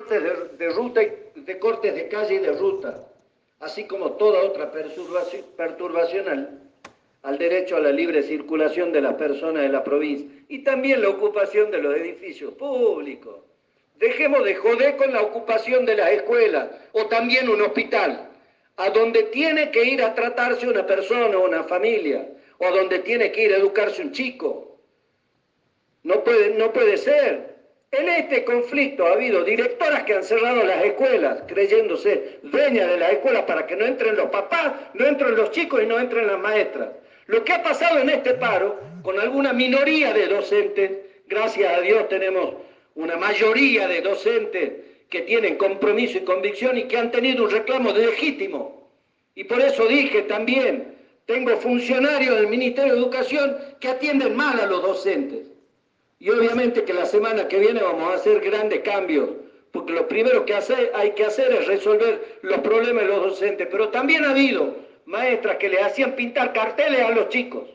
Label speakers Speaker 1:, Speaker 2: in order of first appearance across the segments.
Speaker 1: de ruta, de cortes de calle y de ruta, así como toda otra perturbación al derecho a la libre circulación de las personas de la provincia y también la ocupación de los edificios públicos. Dejemos de joder con la ocupación de las escuelas o también un hospital, a donde tiene que ir a tratarse una persona o una familia, o a donde tiene que ir a educarse un chico. No puede ser. En este conflicto ha habido directoras que han cerrado las escuelas, creyéndose dueñas de las escuelas para que no entren los papás, no entren los chicos y no entren las maestras. Lo que ha pasado en este paro, con alguna minoría de docentes, gracias a Dios tenemos una mayoría de docentes que tienen compromiso y convicción y que han tenido un reclamo legítimo. Y por eso dije también, tengo funcionarios del Ministerio de Educación que atienden mal a los docentes. Y obviamente que la semana que viene vamos a hacer grandes cambios, porque lo primero que hay que hacer es resolver los problemas de los docentes. Pero también ha habido maestras que les hacían pintar carteles a los chicos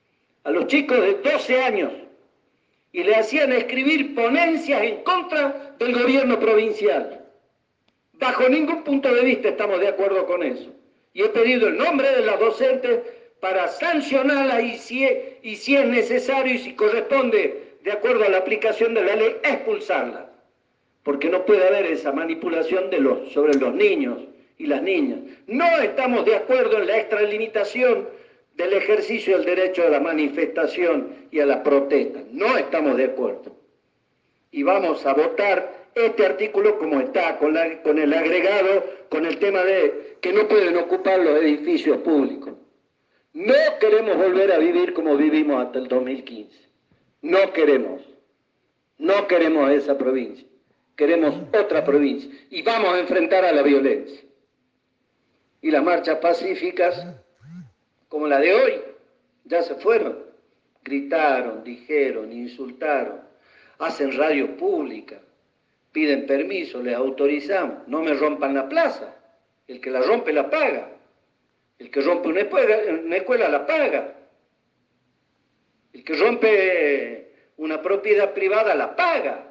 Speaker 1: de 12 años, y le hacían escribir ponencias en contra del gobierno provincial. Bajo ningún punto de vista estamos de acuerdo con eso. Y he pedido el nombre de las docentes para sancionarla y si es necesario y si corresponde, de acuerdo a la aplicación de la ley, expulsarla. Porque no puede haber esa manipulación sobre los niños y las niñas. No estamos de acuerdo en la extralimitación del ejercicio del derecho a la manifestación y a la protesta. No estamos de acuerdo. Y vamos a votar este artículo como está, con el agregado, con el tema de que no pueden ocupar los edificios públicos. No queremos volver a vivir como vivimos hasta el 2015. No queremos esa provincia. Queremos otra provincia. Y vamos a enfrentar a la violencia. Y las marchas pacíficas, como la de hoy, ya se fueron. Gritaron, dijeron, insultaron, hacen radio pública, piden permiso, les autorizamos, no me rompan la plaza. El que la rompe la paga. El que rompe una escuela la paga. El que rompe una propiedad privada la paga.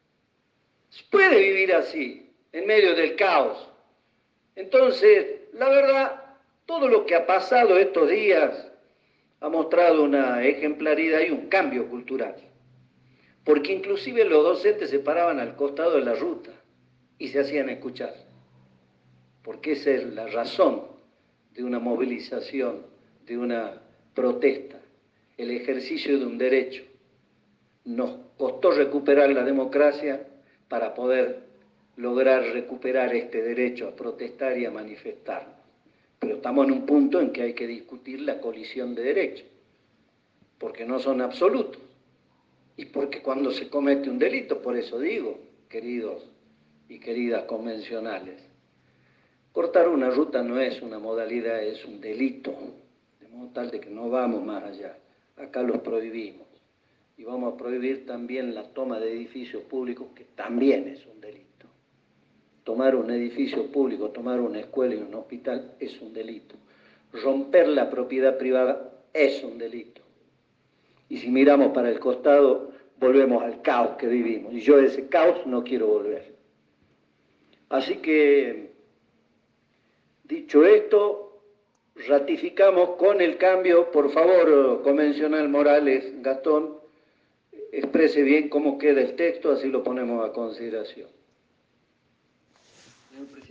Speaker 1: Se puede vivir así, en medio del caos. Entonces, la verdad, todo lo que ha pasado estos días ha mostrado una ejemplaridad y un cambio cultural. Porque inclusive los docentes se paraban al costado de la ruta y se hacían escuchar. Porque esa es la razón de una movilización, de una protesta, el ejercicio de un derecho. Nos costó recuperar la democracia para poder lograr recuperar este derecho a protestar y a manifestarnos. Pero estamos en un punto en que hay que discutir la colisión de derechos, porque no son absolutos. Y porque cuando se comete un delito, por eso digo, queridos y queridas convencionales, cortar una ruta no es una modalidad, es un delito, de modo tal de que no vamos más allá. Acá los prohibimos. Y vamos a prohibir también la toma de edificios públicos, que también es un delito. Tomar un edificio público, tomar una escuela y un hospital es un delito. Romper la propiedad privada es un delito. Y si miramos para el costado, volvemos al caos que vivimos. Y yo de ese caos no quiero volver. Así que, dicho esto, ratificamos con el cambio. Por favor, convencional Morales, Gastón, exprese bien cómo queda el texto, así lo ponemos a consideración.